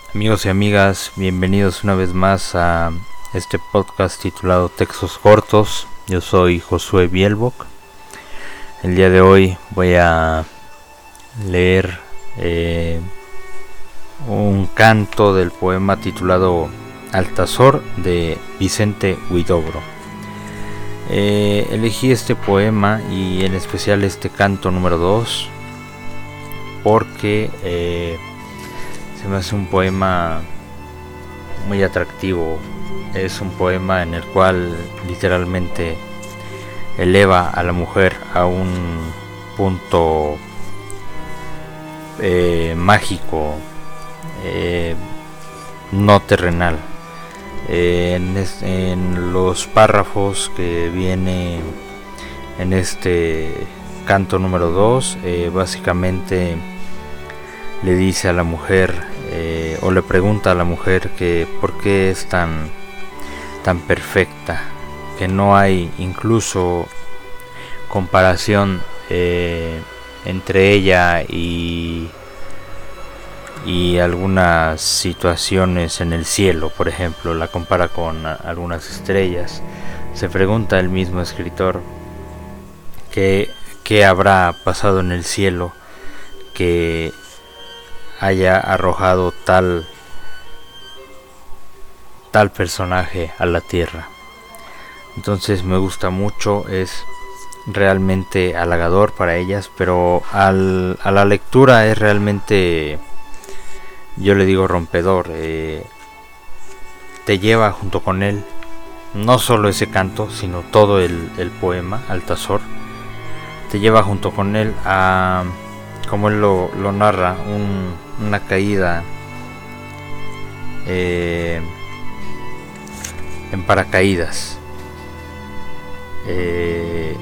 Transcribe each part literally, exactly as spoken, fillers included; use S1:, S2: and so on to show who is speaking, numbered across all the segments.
S1: Amigos y amigas, bienvenidos una vez más a este podcast titulado Textos Cortos. Yo soy Josué Bielbock. El día de hoy voy a leer eh, un canto del poema titulado Altazor de Vicente Huidobro. Eh, elegí este poema y en especial este canto número dos porque eh, se me hace un poema muy atractivo. Es un poema en el cual literalmente eleva a la mujer a un punto eh, mágico, eh, no terrenal. Eh, en, es, en los párrafos que viene en este canto número dos, eh, básicamente le dice a la mujer eh, o le pregunta a la mujer que por qué es tan tan perfecta, que no hay incluso comparación eh, entre ella y y algunas situaciones en el cielo. Por ejemplo, la compara con algunas estrellas. Se pregunta el mismo escritor que qué habrá pasado en el cielo que haya arrojado tal tal personaje a la tierra. Entonces me gusta mucho, es realmente halagador para ellas, pero al, a la lectura es realmente, yo le digo, rompedor. Eh, te lleva junto con él, no solo ese canto, sino todo el, el poema Altazor, te lleva junto con él a, como él lo, lo narra, un, una caída eh, en paracaídas. Eh,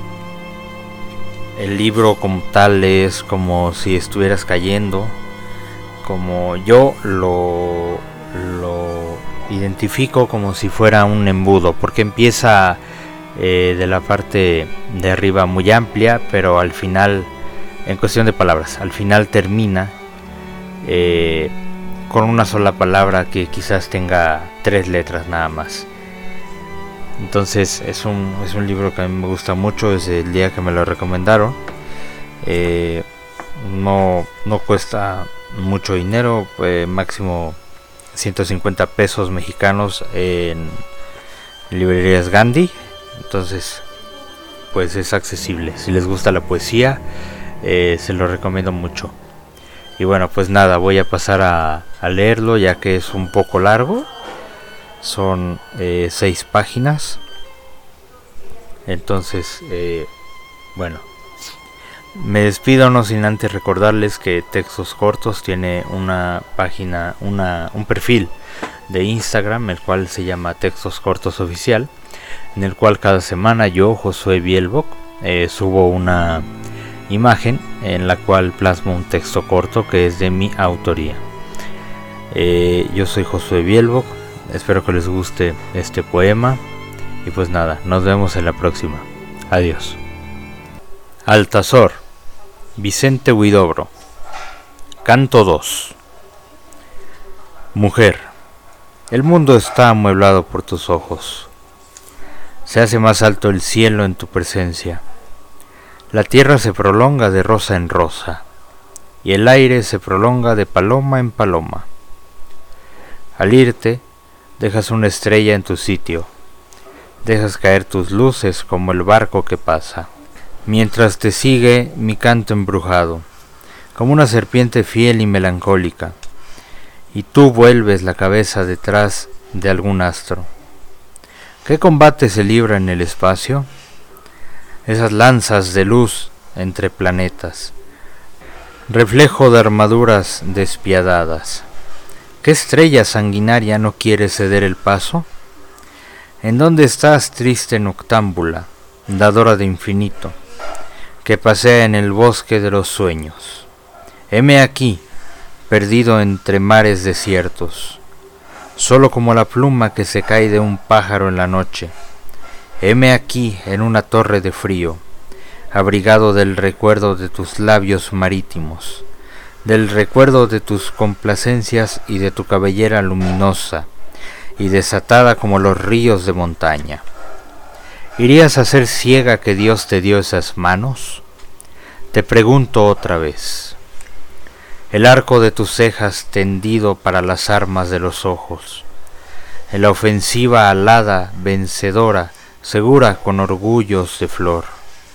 S1: el libro como tal es como si estuvieras cayendo, como yo lo, lo identifico como si fuera un embudo, porque empieza eh, de la parte de arriba muy amplia, pero al final, en cuestión de palabras, al final termina eh, con una sola palabra que quizás tenga tres letras nada más. Entonces es un, es un libro que a mí me gusta mucho desde el día que me lo recomendaron. Eh, no, no cuesta mucho dinero, eh, máximo ciento cincuenta pesos mexicanos en librerías Gandhi. Entonces pues es accesible. Si les gusta la poesía, eh, se lo recomiendo mucho. Y bueno, pues nada, voy a pasar a, a leerlo, ya que es un poco largo. Son eh, seis páginas. Entonces eh, bueno, me despido no sin antes recordarles que Textos Cortos tiene una página, una, un perfil de Instagram, el cual se llama Textos Cortos Oficial, en el cual cada semana yo, Josué Bielbock, eh, subo una imagen en la cual plasmo un texto corto que es de mi autoría. Eh, yo soy Josué Bielbock, espero que les guste este poema y pues nada, nos vemos en la próxima. Adiós. Altazor, Vicente Huidobro. Canto dos. Mujer, el mundo está amueblado por tus ojos. Se hace más alto el cielo en tu presencia. La tierra se prolonga de rosa en rosa, y el aire se prolonga de paloma en paloma. Al irte, dejas una estrella en tu sitio, dejas caer tus luces como el barco que pasa. Mientras te sigue mi canto embrujado, como una serpiente fiel y melancólica, y tú vuelves la cabeza detrás de algún astro. ¿Qué combate se libra en el espacio? Esas lanzas de luz entre planetas, reflejo de armaduras despiadadas. ¿Qué estrella sanguinaria no quiere ceder el paso? ¿En dónde estás, triste noctámbula, dadora de infinito, que pasea en el bosque de los sueños? Heme aquí, perdido entre mares desiertos, solo como la pluma que se cae de un pájaro en la noche. Heme aquí en una torre de frío, abrigado del recuerdo de tus labios marítimos, del recuerdo de tus complacencias y de tu cabellera luminosa y desatada como los ríos de montaña. ¿Irías a ser ciega que Dios te dio esas manos? Te pregunto otra vez. El arco de tus cejas tendido para las armas de los ojos, en la ofensiva alada, vencedora, segura con orgullos de flor.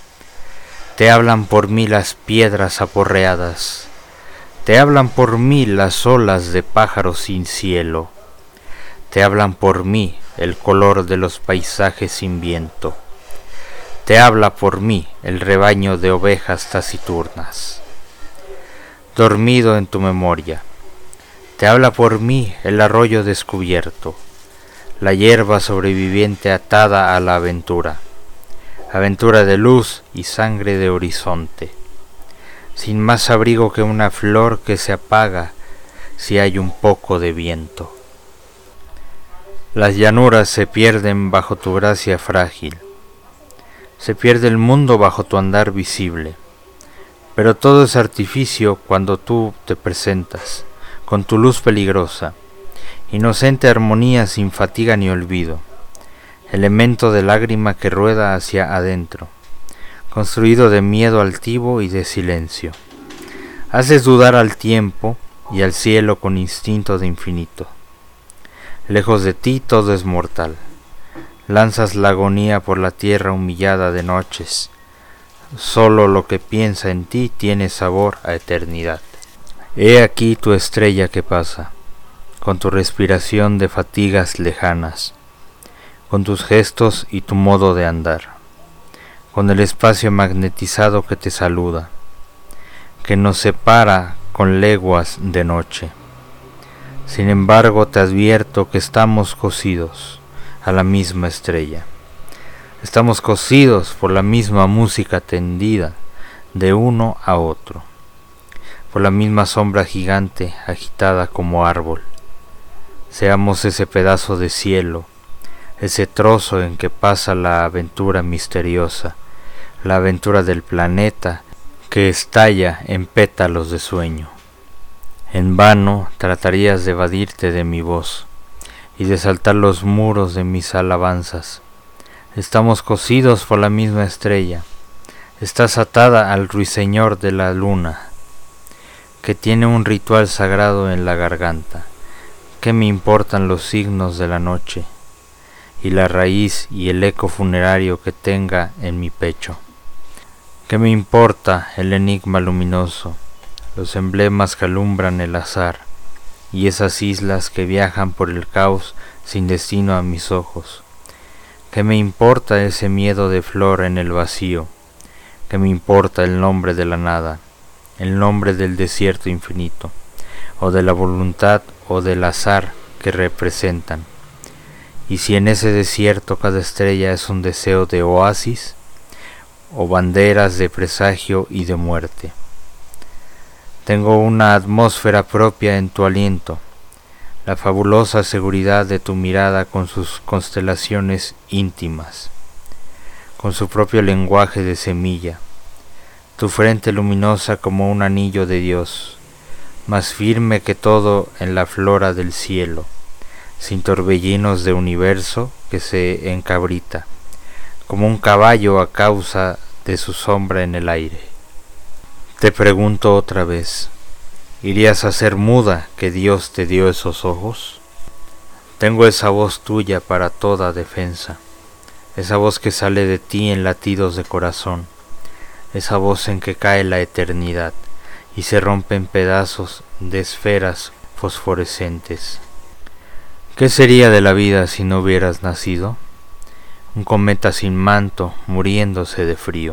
S1: Te hablan por mí las piedras aporreadas, te hablan por mí las olas de pájaros sin cielo, te hablan por mí el color de los paisajes sin viento, te habla por mí el rebaño de ovejas taciturnas. Dormido en tu memoria, te habla por mí el arroyo descubierto, la hierba sobreviviente atada a la aventura, aventura de luz y sangre de horizonte, sin más abrigo que una flor que se apaga si hay un poco de viento. Las llanuras se pierden bajo tu gracia frágil, se pierde el mundo bajo tu andar visible, pero todo es artificio cuando tú te presentas, con tu luz peligrosa, inocente armonía sin fatiga ni olvido, elemento de lágrima que rueda hacia adentro, construido de miedo altivo y de silencio. Haces dudar al tiempo y al cielo con instinto de infinito. Lejos de ti todo es mortal. Lanzas la agonía por la tierra humillada de noches. Solo lo que piensa en ti tiene sabor a eternidad. He aquí tu estrella que pasa, con tu respiración de fatigas lejanas, con tus gestos y tu modo de andar, con el espacio magnetizado que te saluda, que nos separa con leguas de noche. Sin embargo, te advierto que estamos cosidos a la misma estrella. Estamos cosidos por la misma música tendida de uno a otro, por la misma sombra gigante agitada como árbol. Seamos ese pedazo de cielo, ese trozo en que pasa la aventura misteriosa, la aventura del planeta que estalla en pétalos de sueño. En vano tratarías de evadirte de mi voz y de saltar los muros de mis alabanzas. Estamos cosidos por la misma estrella. Estás atada al ruiseñor de la luna, que tiene un ritual sagrado en la garganta. ¿Qué me importan los signos de la noche y la raíz y el eco funerario que tenga en mi pecho? ¿Qué me importa el enigma luminoso, los emblemas que alumbran el azar y esas islas que viajan por el caos sin destino a mis ojos? ¿Qué me importa ese miedo de flor en el vacío? ¿Qué me importa el nombre de la nada, el nombre del desierto infinito, o de la voluntad o del azar que representan? Y si en ese desierto cada estrella es un deseo de oasis, o banderas de presagio y de muerte. Tengo una atmósfera propia en tu aliento, la fabulosa seguridad de tu mirada con sus constelaciones íntimas, con su propio lenguaje de semilla, tu frente luminosa como un anillo de Dios, más firme que todo en la flora del cielo, sin torbellinos de universo que se encabrita, como un caballo a causa de su sombra en el aire. Te pregunto otra vez, ¿irías a ser muda que Dios te dio esos ojos? Tengo esa voz tuya para toda defensa, esa voz que sale de ti en latidos de corazón, esa voz en que cae la eternidad y se rompe en pedazos de esferas fosforescentes. ¿Qué sería de la vida si no hubieras nacido? Un cometa sin manto, muriéndose de frío.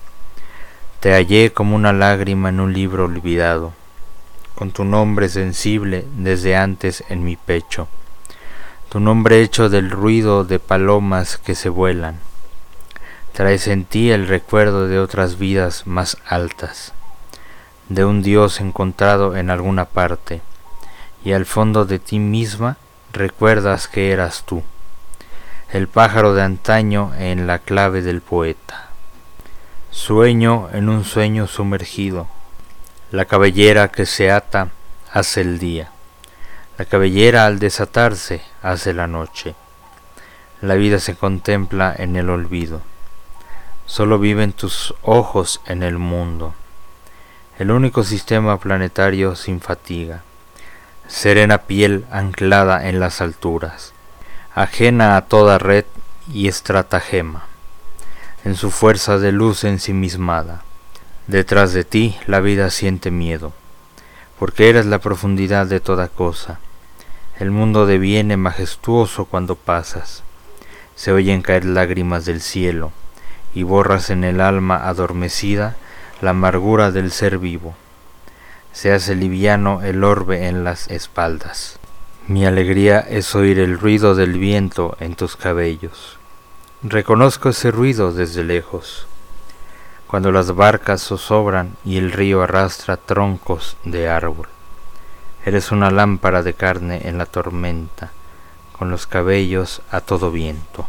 S1: Te hallé como una lágrima en un libro olvidado, con tu nombre sensible desde antes en mi pecho, tu nombre hecho del ruido de palomas que se vuelan. Traes en ti el recuerdo de otras vidas más altas, de un Dios encontrado en alguna parte, y al fondo de ti misma recuerdas que eras tú, el pájaro de antaño en la clave del poeta. Sueño en un sueño sumergido, La cabellera que se ata hace el día. La cabellera al desatarse hace la noche. La vida se contempla en el olvido. Solo viven tus ojos en el mundo. El único sistema planetario sin fatiga. Serena piel anclada en las alturas. Ajena a toda red y estratagema. En su fuerza de luz ensimismada. Detrás de ti la vida siente miedo. Porque eres la profundidad de toda cosa. El mundo deviene majestuoso cuando pasas. Se oyen caer lágrimas del cielo, y borras en el alma adormecida la amargura del ser vivo. Se hace liviano el orbe en las espaldas. Mi alegría es oír el ruido del viento en tus cabellos. Reconozco ese ruido desde lejos, cuando las barcas zozobran y el río arrastra troncos de árbol. Eres una lámpara de carne en la tormenta, con los cabellos a todo viento.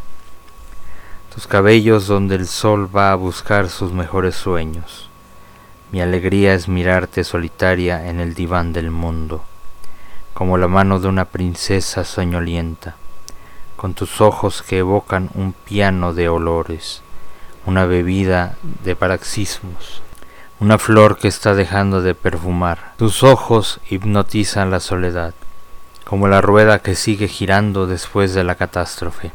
S1: Tus cabellos donde el sol va a buscar sus mejores sueños. Mi alegría es mirarte solitaria en el diván del mundo, como la mano de una princesa soñolienta, con tus ojos que evocan un piano de olores, una bebida de paroxismos. Una flor que está dejando de perfumar. Tus ojos hipnotizan la soledad, como la rueda que sigue girando después de la catástrofe.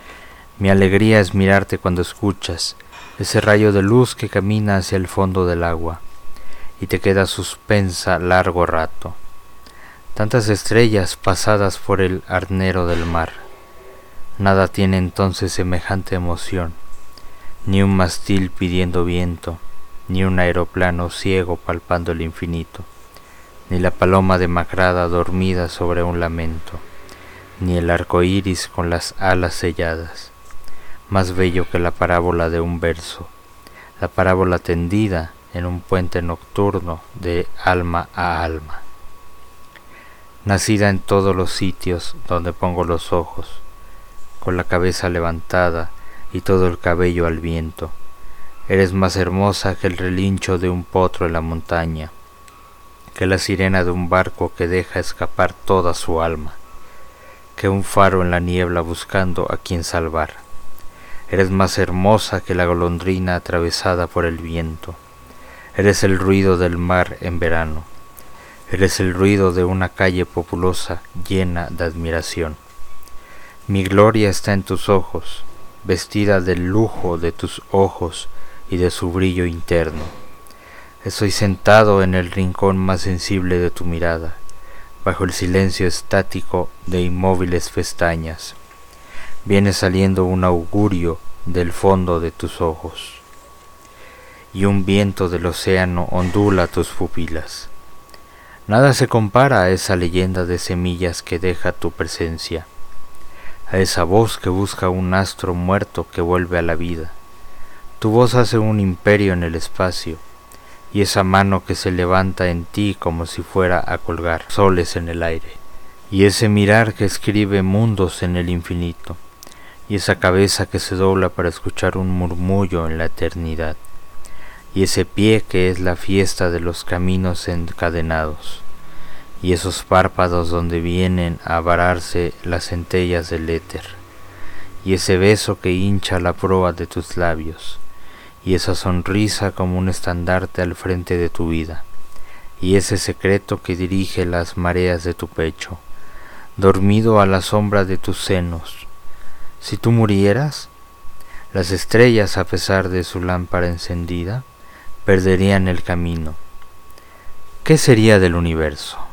S1: Mi alegría es mirarte cuando escuchas ese rayo de luz que camina hacia el fondo del agua y te queda suspensa largo rato. Tantas estrellas pasadas por el arnero del mar. Nada tiene entonces semejante emoción, ni un mástil pidiendo viento, ni un aeroplano ciego palpando el infinito, ni la paloma demacrada dormida sobre un lamento, ni el arco iris con las alas selladas, más bello que la parábola de un verso, la parábola tendida en un puente nocturno de alma a alma. Nacida en todos los sitios donde pongo los ojos, con la cabeza levantada y todo el cabello al viento, eres más hermosa que el relincho de un potro en la montaña, que la sirena de un barco que deja escapar toda su alma, que un faro en la niebla buscando a quien salvar. Eres más hermosa que la golondrina atravesada por el viento. Eres el ruido del mar en verano. Eres el ruido de una calle populosa llena de admiración. Mi gloria está en tus ojos, vestida del lujo de tus ojos y de su brillo interno. Estoy sentado en el rincón más sensible de tu mirada, bajo el silencio estático de inmóviles pestañas. Viene saliendo un augurio del fondo de tus ojos, y un viento del océano ondula tus pupilas. Nada se compara a esa leyenda de semillas que deja tu presencia, a esa voz que busca un astro muerto que vuelve a la vida. Tu voz hace un imperio en el espacio, y esa mano que se levanta en ti como si fuera a colgar soles en el aire, y ese mirar que escribe mundos en el infinito, y esa cabeza que se dobla para escuchar un murmullo en la eternidad, y ese pie que es la fiesta de los caminos encadenados, y esos párpados donde vienen a vararse las centellas del éter, y ese beso que hincha la proa de tus labios, y esa sonrisa como un estandarte al frente de tu vida, y ese secreto que dirige las mareas de tu pecho, dormido a la sombra de tus senos. Si tú murieras, las estrellas, a pesar de su lámpara encendida, perderían el camino. ¿Qué sería del universo?